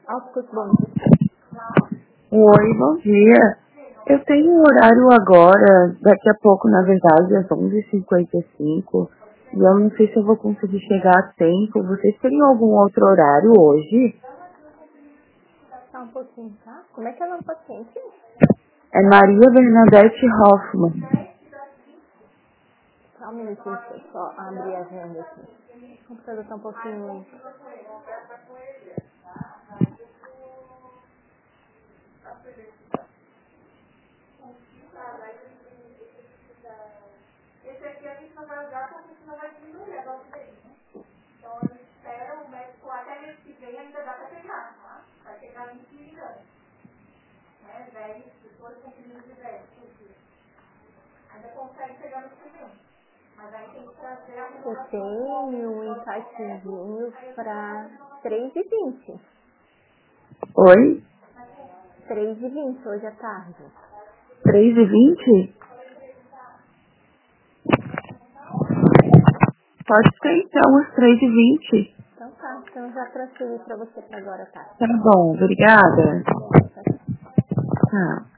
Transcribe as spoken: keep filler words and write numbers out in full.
Autos, bom dia. Oi, bom dia. Eu tenho um horário agora, daqui a pouco, na verdade, às onze e cinquenta e cinco. E eu não sei se eu vou conseguir chegar a tempo. Vocês teriam algum outro horário hoje? Só um pouquinho, tá? Como é que é o nome do paciente? É Maria Bernadette Hoffman. Só um minutinho, deixa eu só abrir a agenda aqui. O computador tá um pouquinho lento. Eu tenho um encaixezinho para três e vinte. Oi? três e vinte hoje à tarde. três e vinte? Pode ser então, às três e vinte. Então tá, então já transferi para você para agora, tá? Tá bom, obrigada. Tá bom, tá. Tá.